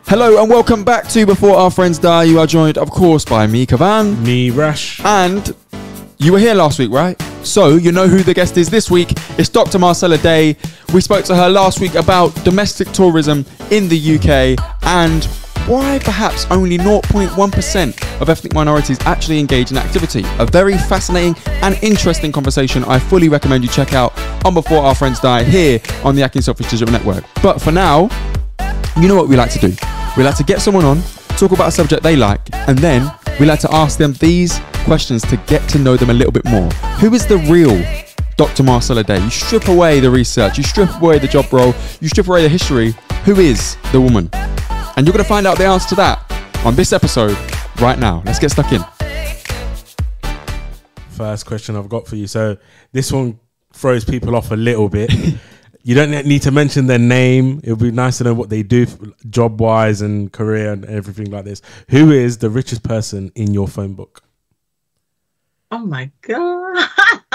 Hello and welcome back to Before Our Friends Die. You are joined, of course, by me, Kavan. Me, Rash. And you were here last week, right? So you know who the guest is this week. It's Dr. Marcella Day. We spoke to her last week about domestic tourism in the UK and why perhaps only 0.1% of ethnic minorities actually engage in activity. A very fascinating and interesting conversation I fully recommend you check out on Before Our Friends Die here on the Acting Selfish Digital Network. But for now, you know what we like to do. We like to get someone on, talk about a subject they like, and then we like to ask them these questions to get to know them a little bit more. Who is the real Dr. Marcella Day? You strip away the research, you strip away the job role, you strip away the history. Who is the woman? And you're going to find out the answer to that on this episode right now. Let's get stuck in. First question I've got for you. So this one throws people off a little bit. You don't need to mention their name. It would be nice to know what they do job-wise and career and everything like this. Who is the richest person in your phone book? Oh, my God.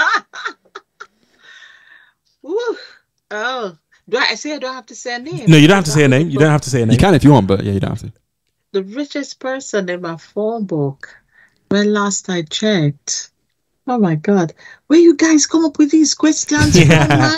Ooh. Oh. Do I don't have to say a name? No, you don't have to say a name. You don't have to say a name. You can if you want, but yeah, you don't have to. The richest person in my phone book, when last I checked. Oh, my God. Where you guys come up with these questions from, man?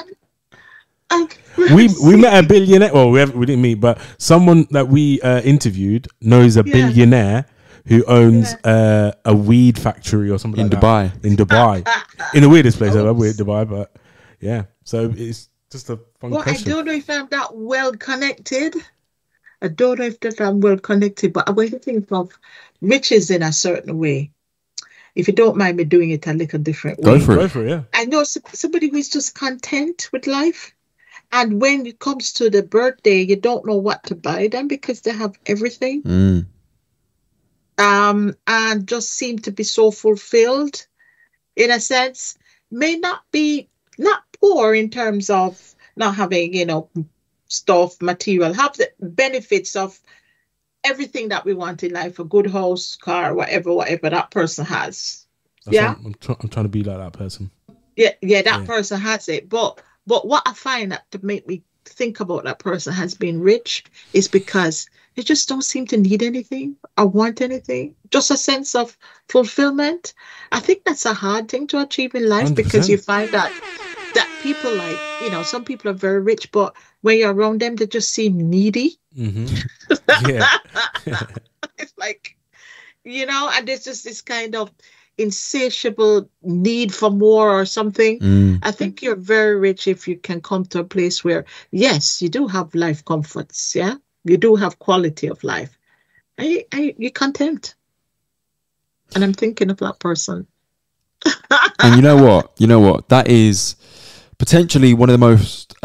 We met a billionaire. Well, we didn't meet, but someone that we interviewed knows a billionaire who owns a weed factory or something in like Dubai. That. In Dubai. In the weirdest place ever, weird Dubai, but yeah. So it's just a fun question. I don't know if I'm that well connected. I don't know if that I'm well connected, but when you think of riches in a certain way, if you don't mind me doing it a little different way. Go for it, yeah. I know somebody who is just content with life. And when it comes to the birthday, you don't know what to buy them because they have everything. And just seem to be so fulfilled in a sense. May not poor in terms of not having, stuff, material, have the benefits of everything that we want in life, a good house, car, whatever that person has. I'm trying to be like that person. That person has it. But what I find that to make me think about that person has been rich is because they just don't seem to need anything or want anything. Just a sense of fulfillment. I think that's a hard thing to achieve in life 100%. Because you find that people like, some people are very rich, but when you're around them, they just seem needy. Mm-hmm. Yeah. It's like, and there's just this kind of insatiable need for more or something. I think you're very rich if you can come to a place where, yes, you do have life comforts, yeah? You do have quality of life. And you're content. And I'm thinking of that person. And you know what? That is potentially one of the most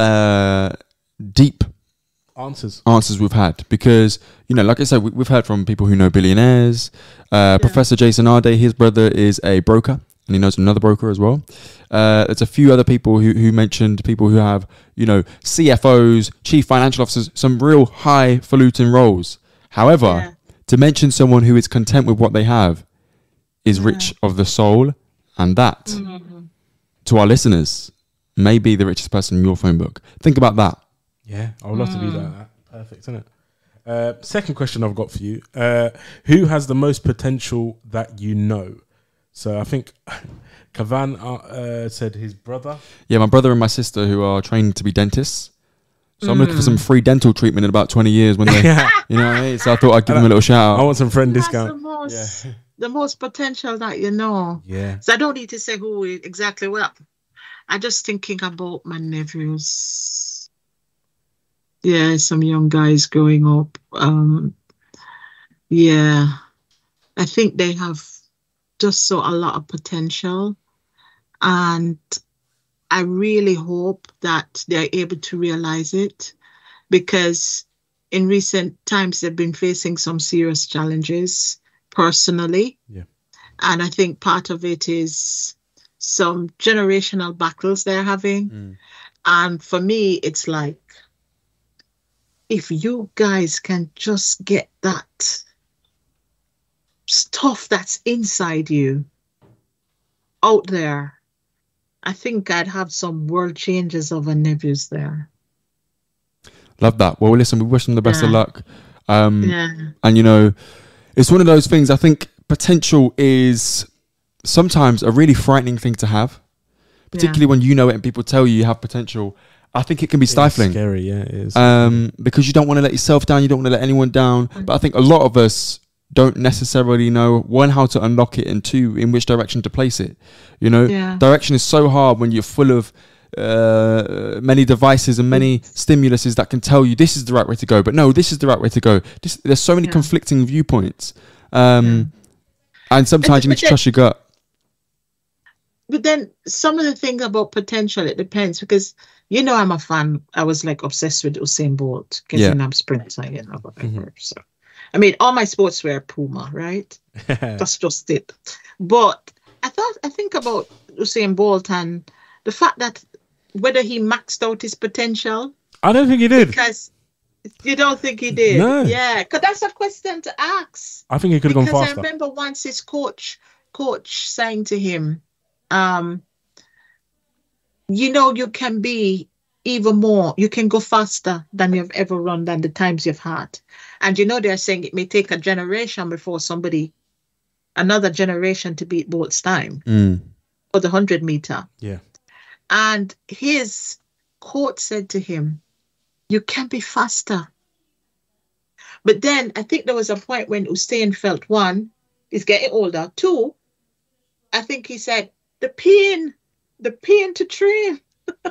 deep answers we've had, because like I said, we've heard from people who know billionaires. Professor Jason Arday, his brother is a broker and he knows another broker as well. There's a few other people who mentioned people who have CFOs, chief financial officers, some real highfalutin roles. However, to mention someone who is content with what they have is rich of the soul, and that to our listeners may be the richest person in your phone book. Think about that. Yeah, I would love to be like that. Perfect, isn't it? Second question I've got for you. Who has the most potential that you know? So I think Kavan said his brother. Yeah, my brother and my sister who are trained to be dentists. So I'm looking for some free dental treatment in about 20 years when they, what I mean? So I thought I'd give them a little shout out. I want some friend discount. The most potential that you know. Yeah. So I don't need to say who exactly what. I'm just thinking about my nephews. Yeah, some young guys growing up. I think they have just a lot of potential. And I really hope that they're able to realize it, because in recent times they've been facing some serious challenges personally. Yeah. And I think part of it is some generational battles they're having. And for me, it's like, if you guys can just get that stuff that's inside you out there, I think I'd have some world changes of our nephews there. Love that. Well, listen, we wish them the best of luck. Yeah. And, it's one of those things. I think potential is sometimes a really frightening thing to have, particularly when you know it and people tell you have potential. I think it can be stifling. It's scary, yeah, it is. Because you don't want to let yourself down, you don't want to let anyone down. But I think a lot of us don't necessarily know, one, how to unlock it, and two, in which direction to place it. Direction is so hard when you're full of many devices and many stimuluses that can tell you this is the right way to go, but no, this is the right way to go. There's so many conflicting viewpoints, and sometimes you need to trust your gut. But then some of the things about potential, it depends, because I'm a fan. I was like obsessed with Usain Bolt, getting I'm sprinter, whatever. So I mean, all my sportswear Puma, right? That's just it. But I think about Usain Bolt and the fact that whether he maxed out his potential. I don't think he did. Because you don't think he did? No. Yeah, because that's a question to ask. I think he could have gone faster. Because I remember once his coach saying to him, you can be even more, you can go faster than you've ever run, than the times you've had. And they're saying it may take a generation before another generation to beat Bolt's time for the 100 meter. Yeah. And his coach said to him, you can be faster. But then I think there was a point when Usain felt, one, he's getting older. Two, I think he said, the pain to train.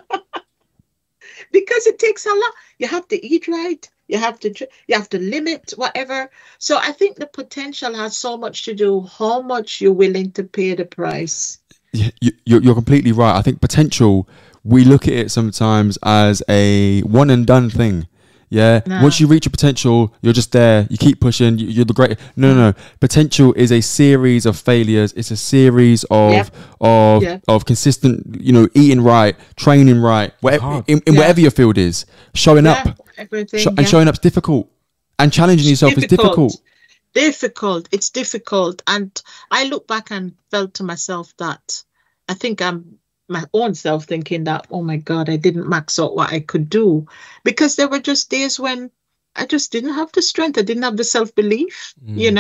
Because it takes a lot. You have to eat right. You have to limit whatever. So I think the potential has so much to do how much you're willing to pay the price. Yeah, you're completely right. I think potential, we look at it sometimes as a one and done thing. Yeah. No. Once you reach your potential, you're just there. You keep pushing. You're the great. No. Potential is a series of failures. It's a series of consistent, eating right, training right, whatever, in whatever your field is. Showing up. Everything. Showing up's difficult. And challenging yourself is difficult. It's difficult. And I look back and felt to myself that I think I'm my own self thinking that, oh my God, I didn't max out what I could do, because there were just days when I just didn't have the strength. I didn't have the self-belief,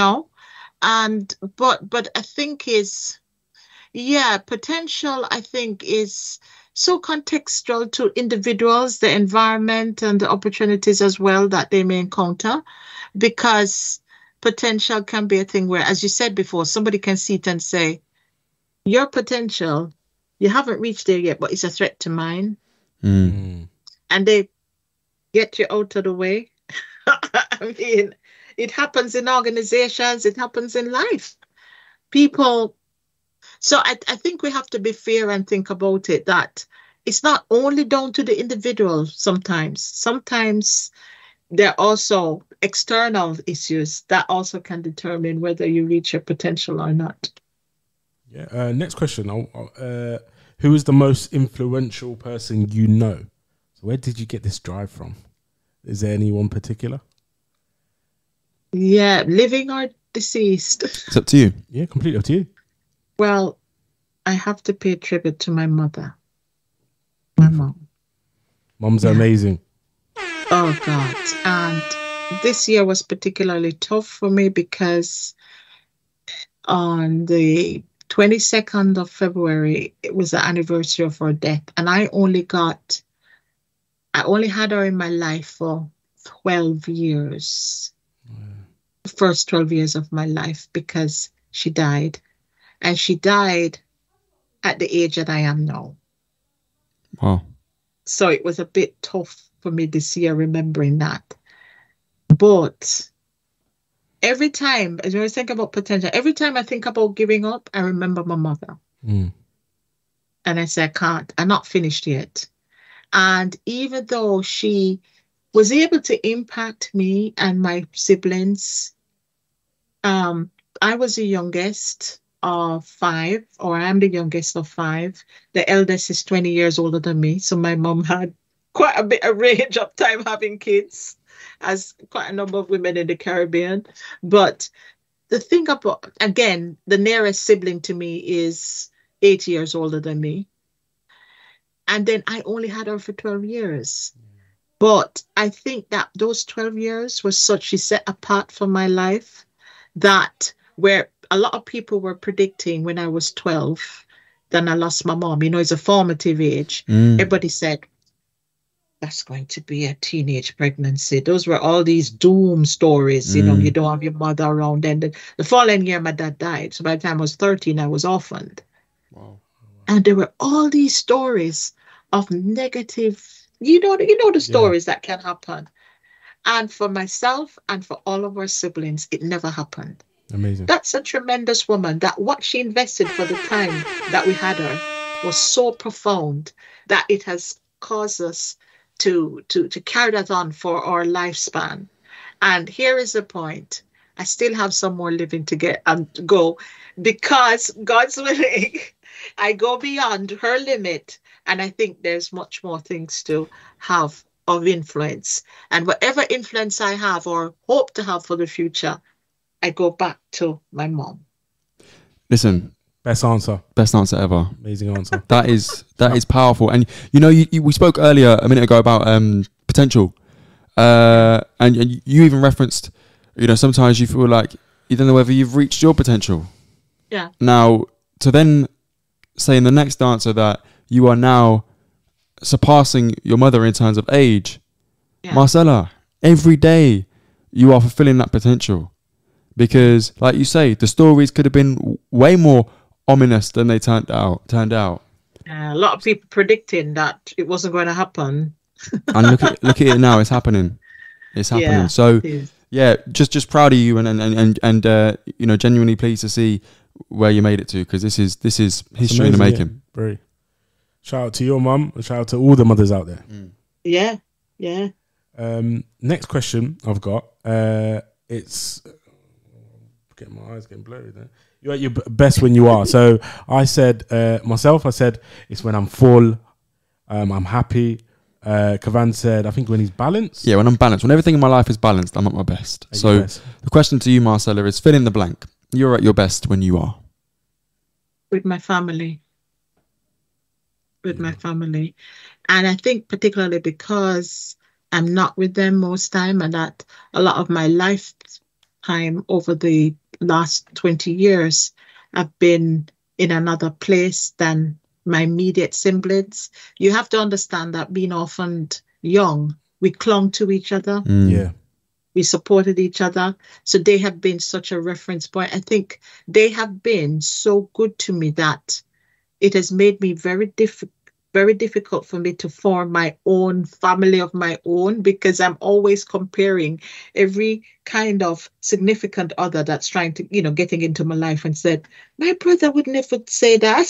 and but I think potential, I think, is so contextual to individuals, the environment and the opportunities as well that they may encounter, because potential can be a thing where, as you said before, somebody can see it and say, your potential, you haven't reached there yet, but it's a threat to mine. And they get you out of the way. I mean, it happens in organizations, it happens in life. People. So I think we have to be fair and think about it, that it's not only down to the individual sometimes. Sometimes there are also external issues that also can determine whether you reach your potential or not. Yeah. Next question. Who is the most influential person you know? So where did you get this drive from? Is there anyone particular? Yeah, living or deceased. It's up to you. Yeah, completely up to you. Well, I have to pay tribute to my mother. My mom. Mom's amazing. Oh, God. And this year was particularly tough for me because on the 22nd of February, it was the anniversary of her death. And I only had her in my life for 12 years. The first 12 years of my life, because she died. And she died at the age that I am now. Wow. So it was a bit tough for me this year, remembering that. But every time, as I think about potential, every time I think about giving up, I remember my mother. And I say, I can't. I'm not finished yet. And even though she was able to impact me and my siblings, I was the youngest of 5, or I am the youngest of 5. The eldest is 20 years older than me. So my mom had quite a bit of range of time having kids, as quite a number of women in the Caribbean. But the thing about, again, the nearest sibling to me is 8 years older than me. And then I only had her for 12 years. But I think that those 12 years was such a set apart from my life that where a lot of people were predicting when I was 12, then I lost my mom. You know, it's a formative age. Everybody said, that's going to be a teenage pregnancy. Those were all these doom stories. You know, you don't have your mother around. And the following year, my dad died. So by the time I was 13, I was orphaned. Wow. And there were all these stories of negative, you know the stories that can happen. And for myself and for all of our siblings, it never happened. Amazing. That's a tremendous woman, that what she invested for the time that we had her was so profound that it has caused us to carry that on for our lifespan. And here is the point. I still have some more living to get and go, because God's willing, I go beyond her limit. And I think there's much more things to have of influence. And whatever influence I have or hope to have for the future, I go back to my mom. Listen, Best answer ever. Amazing answer. That is powerful. And you know, we spoke earlier a minute ago about potential, and you even referenced, you know, sometimes you feel like you don't know whether you've reached your potential. Yeah. Now, to then say in the next answer that you are now surpassing your mother in terms of age, Yeah. Marcella, every day you are fulfilling that potential, because, like you say, the stories could have been way more ominous than they turned out. A lot of people predicting that it wasn't going to happen. And look at it now. It's happening. Yeah, So it is. yeah, just proud of you, and you know, genuinely pleased to see where you made it to, because this is history in the making. Yeah. Very. Shout out to your mum, and shout out to all the mothers out there. Yeah. Next question I've got. It's getting my eyes getting blurry there. You're at your best when you are. So I said myself. I said it's when I'm full. I'm happy. Kavan said, I think when he's balanced. Yeah, when I'm balanced. When everything in my life is balanced, I'm at my best. At So your best. the question to you, Marcella, is fill in the blank. You're at your best when you are. With my family. And I think particularly because I'm not with them most time, and that a lot of my lifetime over the last 20 years, I've been in another place than my immediate siblings. You have to understand that being orphaned young, we clung to each other. Yeah. We supported each other. So they have been such a reference point. I think they have been so good to me that it has made me very difficult for me to form my own family of my own, because I'm always comparing every kind of significant other that's trying to, you know, getting into my life, and said, my brother would never say that.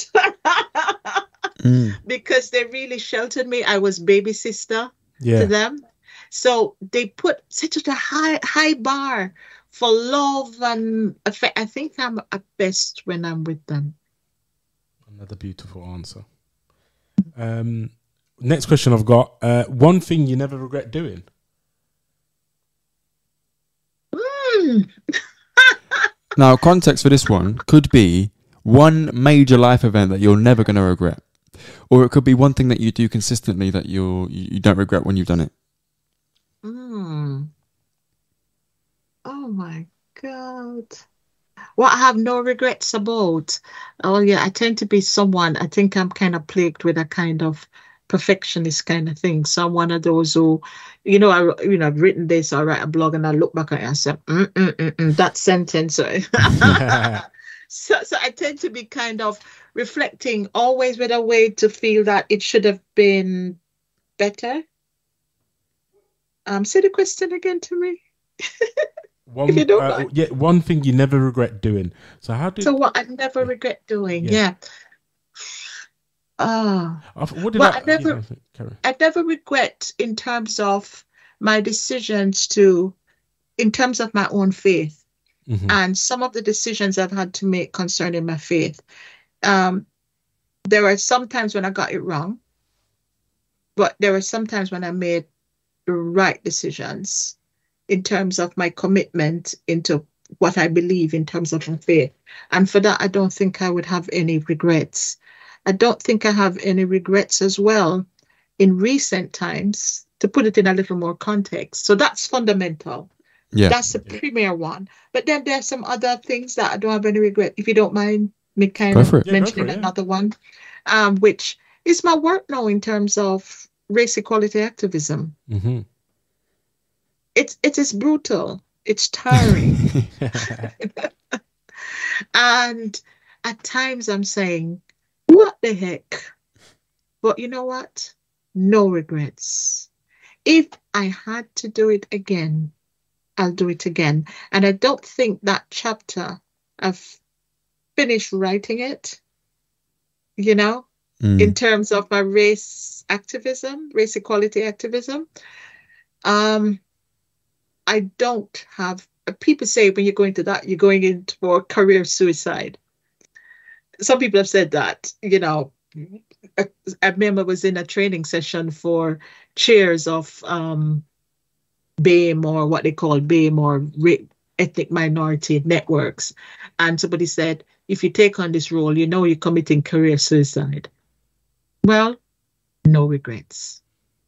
Because they really sheltered me. I was baby sister to them. So they put such a high bar for love and affect. I think I'm at best when I'm with them. Another beautiful answer. Next question I've got. One thing you never regret doing. Now, context for this one could be one major life event that you're never going to regret, or it could be one thing that you do consistently that you don't regret when you've done it. Oh my God. What I have no regrets about. Oh yeah, I tend to be someone, I think I'm kind of plagued with a kind of perfectionist kind of thing. So I'm one of those who, I've written this, I write a blog and I look back at it and I say, that sentence. So I tend to be kind of reflecting always with a way to feel that it should have been better. Say the question again to me. One thing you never regret doing. So what I never regret doing, I never regret in terms of my decisions in terms of my own faith, and some of the decisions I've had to make concerning my faith. There are some times when I got it wrong, but there are some times when I made the right decisions in terms of my commitment into what I believe in terms of my faith. And for that, I don't think I would have any regrets. I don't think I have any regrets as well in recent times to put it in a little more context. So that's fundamental. Yeah. That's the premier one. But then there's some other things that I don't have any regret. If you don't mind me kind of mentioning another one, which is my work now in terms of race equality activism. Mm-hmm. It is brutal. It's tiring. And at times I'm saying, what the heck? But you know what? No regrets. If I had to do it again, I'll do it again. And I don't think that chapter, I've finished writing it, you know, in terms of my race activism, race equality activism. I don't have, people say when you're going to that, you're going in for career suicide. Some people have said that, you know. I remember I was in a training session for chairs of BAME, or what they call BAME, or ethnic minority networks. And somebody said, if you take on this role, you know you're committing career suicide. Well, no regrets.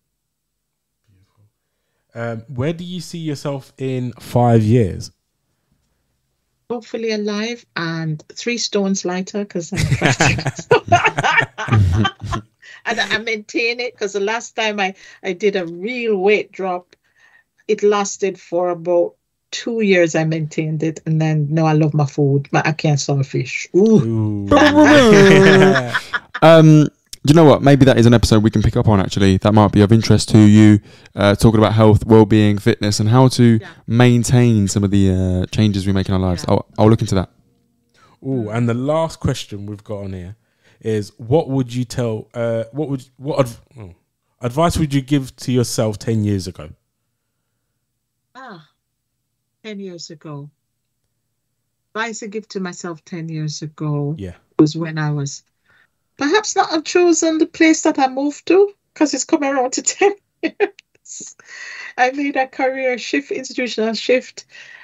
Where do you see yourself in 5 years? Hopefully alive and 3 stones lighter, because I'm and I maintain it, because the last time I did a real weight drop, it lasted for about 2 years. I maintained it, and then no, I love my food, but I can't sell fish. Ooh. Do you know what? Maybe that is an episode we can pick up on, actually. That might be of interest to you, talking about health, well-being, fitness, and how to maintain some of the changes we make in our lives. Yeah. I'll look into that. Oh, and the last question we've got on here is, what would you tell, advice would you give to yourself 10 years ago? 10 years ago. Advice I give to myself 10 years ago was when I was perhaps not have chosen the place that I moved to, because it's coming around to 10 years. I made a career shift, institutional shift.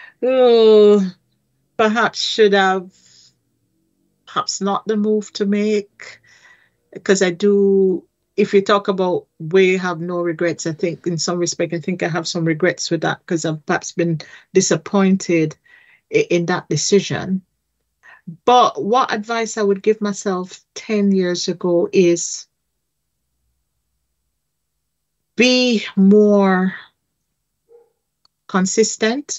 Perhaps should have, perhaps not the move to make, because I do, if you talk about we have no regrets, I think in some respect, I think I have some regrets with that, because I've perhaps been disappointed in that decision. But what advice I would give myself 10 years ago is be more consistent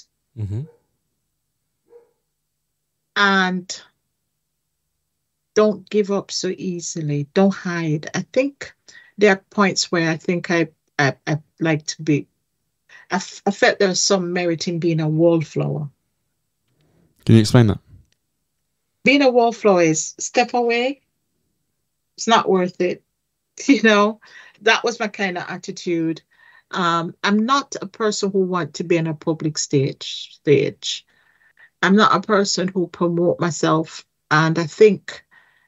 and don't give up so easily. Don't hide. I think there are points where I think I like to be, I felt there's some merit in being a wallflower. Can you explain that? Being a wallflower is step away. It's not worth it. You know, that was my kind of attitude. I'm not a person who wants to be on a public stage. I'm not a person who promote myself. And I think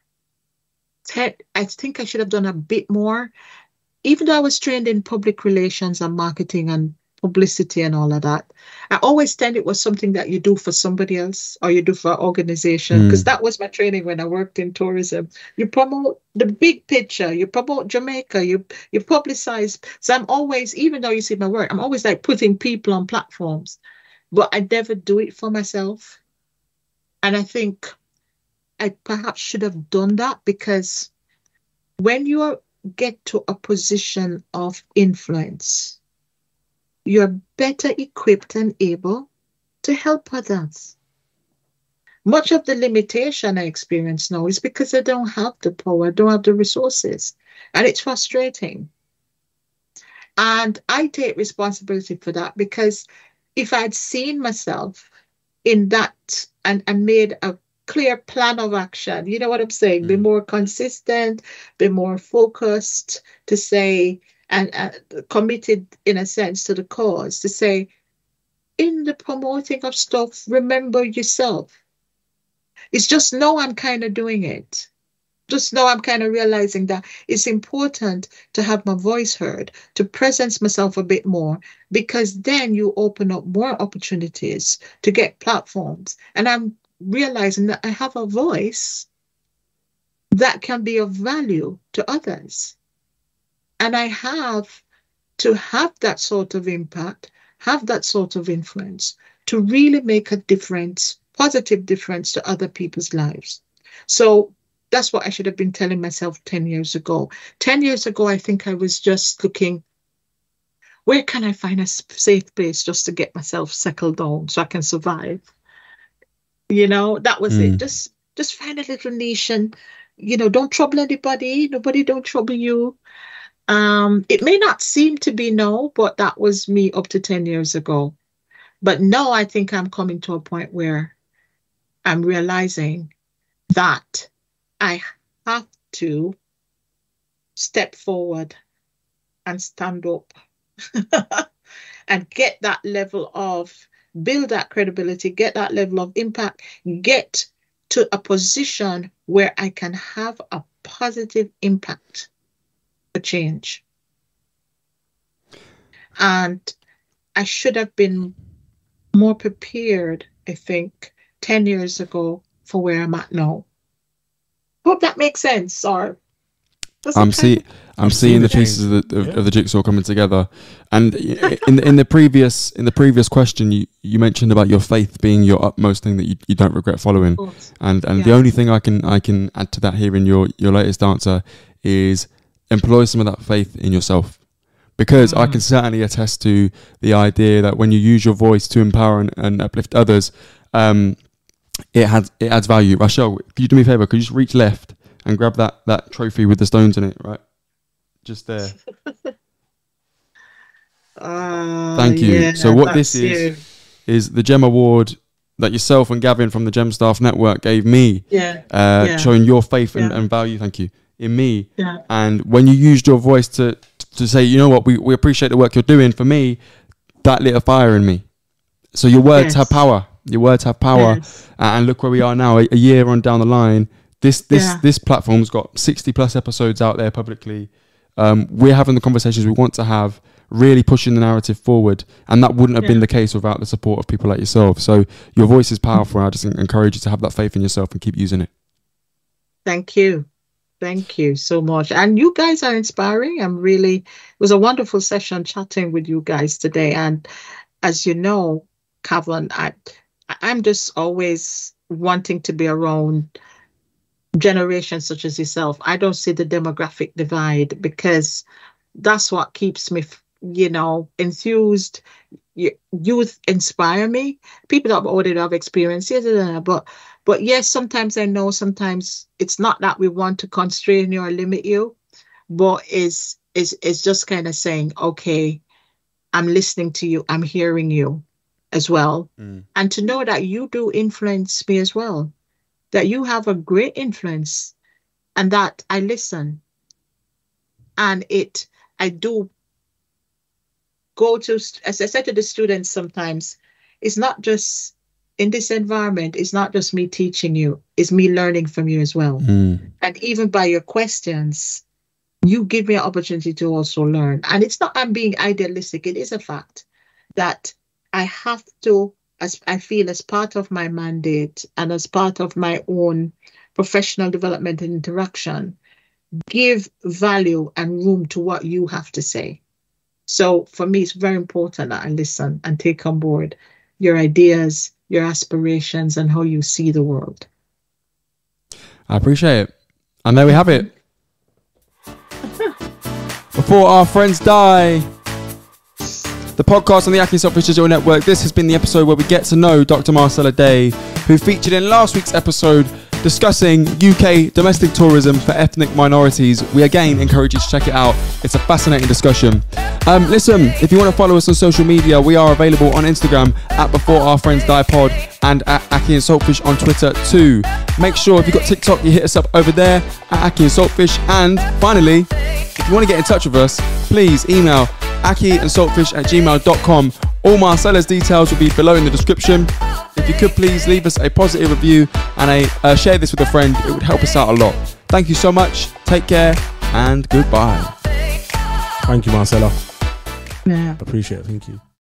I should have done a bit more. Even though I was trained in public relations and marketing and publicity and all of that, I always thought it was something that you do for somebody else or you do for an organization, because that was my training when I worked in tourism. You promote the big picture, you promote Jamaica, you publicize. So I'm always, even though you see my work, I'm always like putting people on platforms, but I never do it for myself. And I think I perhaps should have done that, because when you get to a position of influence, you're better equipped and able to help others. Much of the limitation I experience now is because I don't have the power, I don't have the resources, and it's frustrating. And I take responsibility for that, because if I'd seen myself in that and made a clear plan of action, you know what I'm saying? Be more consistent, be more focused, to say, and committed in a sense to the cause, to say, in the promoting of stuff, remember yourself. It's just now I'm kind of doing it. Just now I'm kind of realizing that it's important to have my voice heard, to presence myself a bit more, because then you open up more opportunities to get platforms. And I'm realizing that I have a voice that can be of value to others. And I have to have that sort of impact, have that sort of influence, to really make a difference, positive difference to other people's lives. So that's what I should have been telling myself 10 years ago. 10 years ago, I think I was just looking, where can I find a safe place just to get myself settled down so I can survive? You know, that was it. Just find a little niche and, you know, don't trouble anybody. Nobody don't trouble you. It may not seem to be no, but that was me up to 10 years ago. But now I think I'm coming to a point where I'm realizing that I have to step forward and stand up and get that level of, build that credibility, get that level of impact, get to a position where I can have a positive impact for change. And I should have been more prepared, I think, 10 years ago for where I'm at now. Hope that makes sense. Or I'm seeing the pieces of the jigsaw coming together. And in the previous question, you mentioned about your faith being your utmost thing that you don't regret following. And the only thing I can add to that here in your latest answer is employ some of that faith in yourself. Because I can certainly attest to the idea that when you use your voice to empower and uplift others, it adds value. Rachel, could you do me a favour? Could you just reach left and grab that trophy with the stones in it, right? Just there. Thank you. Yeah, so what this is the Gem Award that yourself and Gavin from the Gem Staff Network gave me, showing your faith and value, thank you, in me. Yeah. And when you used your voice to say, you know what, we appreciate the work you're doing, for me, that lit a fire in me. So your words have power. Your words have power. Yes. And look where we are now, a year on down the line. This platform's got 60 plus episodes out there publicly. We're having the conversations we want to have, really pushing the narrative forward. And that wouldn't have been the case without the support of people like yourself. So your voice is powerful. I just encourage you to have that faith in yourself and keep using it. Thank you. Thank you so much. And you guys are inspiring. It was a wonderful session chatting with you guys today. And as you know, Kevin, I'm just always wanting to be around generations such as yourself. I don't see the demographic divide, because that's what keeps me, enthused. Youth inspire me. People that already have experience, but yes, sometimes I know, sometimes it's not that we want to constrain you or limit you, but it's just kind of saying, okay, I'm listening to you, I'm hearing you as well. And to know that you do influence me as well, that you have a great influence, and that I listen. And I do go to, as I said to the students sometimes, it's not just in this environment, it's not just me teaching you, it's me learning from you as well. And even by your questions, you give me an opportunity to also learn. And it's not I'm being idealistic, it is a fact that I have to, as I feel, as part of my mandate and as part of my own professional development and interaction, give value and room to what you have to say. So for me, it's very important that I listen and take on board your ideas, your aspirations, and how you see the world. I appreciate it. And there we have it. Before our friends die, the podcast on the Aki Selfish Digital Network. This has been the episode where we get to know Dr. Marcella Day, who featured in last week's episode discussing UK domestic tourism for ethnic minorities. We again encourage you to check it out. It's a fascinating discussion. Listen, if you want to follow us on social media, we are available on Instagram at Before Our Friends Die Pod and at Aki and Saltfish on Twitter too. Make sure if you've got TikTok, you hit us up over there at Aki and Saltfish. And finally, if you want to get in touch with us, please email akiandsaltfish@gmail.com. All Marcella's details will be below in the description. If you could please leave us a positive review and share this with a friend, it would help us out a lot. Thank you so much. Take care and goodbye. Thank you, Marcella. Yeah. Appreciate it. Thank you.